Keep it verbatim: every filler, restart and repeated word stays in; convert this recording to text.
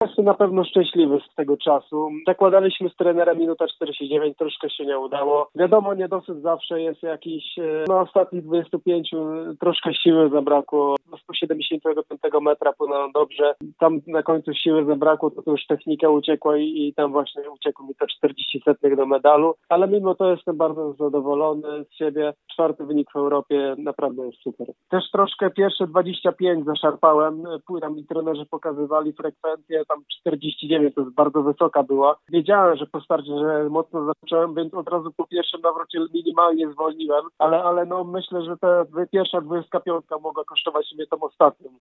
Jestem na pewno szczęśliwy z tego czasu. Zakładaliśmy z trenerem minutę czterdzieści dziewięć, troszkę się nie udało. Wiadomo, niedosyt zawsze jest jakiś, na ostatnich dwudziestu pięciu troszkę siły zabrakło. Do sto siedemdziesiątego piątego metra płynąłem dobrze. Tam na końcu siły zabrakło, to, to już technika uciekła i, i tam właśnie uciekło mi to czterdzieści setnych do medalu. Ale mimo to jestem bardzo zadowolony z siebie. Czwarty wynik w Europie naprawdę jest super. Też troszkę pierwsze dwadzieścia pięć zaszarpałem. Tam mi trenerzy pokazywali frekwencję, tam czterdzieści dziewięć, to jest bardzo wysoka była. Wiedziałem, że po starcie, że mocno zacząłem, więc od razu po pierwszym nawrocie minimalnie zwolniłem, ale, ale no myślę, że ta pierwsza dwudziestka piątka mogła kosztować mnie tą ostatnią.